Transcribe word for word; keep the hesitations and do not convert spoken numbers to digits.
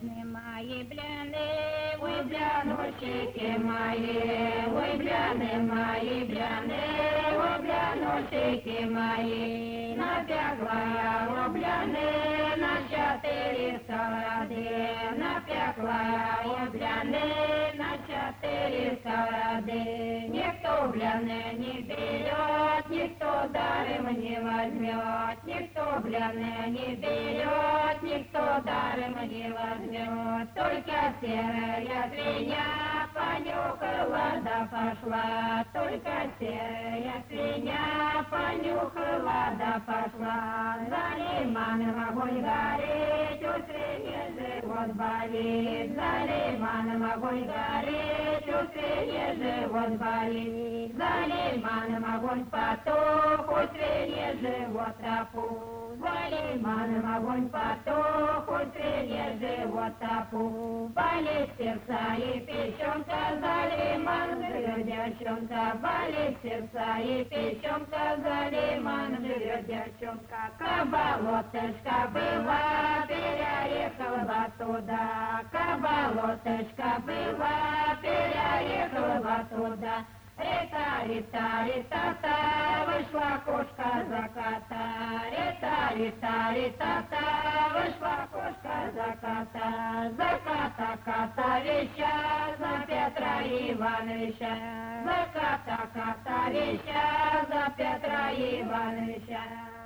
Мои бляны, ой, блянущики мои, ой, бляны мои, бляны, ой, блянущики мои, напекла я рубляны на четыре сковороды, напекла я бляны на четыре сковороды. Никто бляны не берет, никто даром не возьмет, никто бляны не берет, никто даром не возьмет. Только серая свинья понюхала да пошла, только серая свинья понюхала да пошла. За лиманом огонь горит, у свиньи живот болит, за лиманом огонь горит, у свиньи живот болит, за лиманом огонь потух, у свиньи живот опух. За лиманом огонь потух, у свиньи живот опух. Болит сердца и печенка, за лиман живет девчонка, болит сердца и печенка, за лиман живет девчонка. Каболоточка была, переехала бы туда, каболоточка была, переехала бы туда. Рита, рита, рита-та, вышла кошка заката, рита, рита, рита-та, вышла кошка заката, заката катовища, за Петра Ивановича, заката катовища, за Петра Ивановича.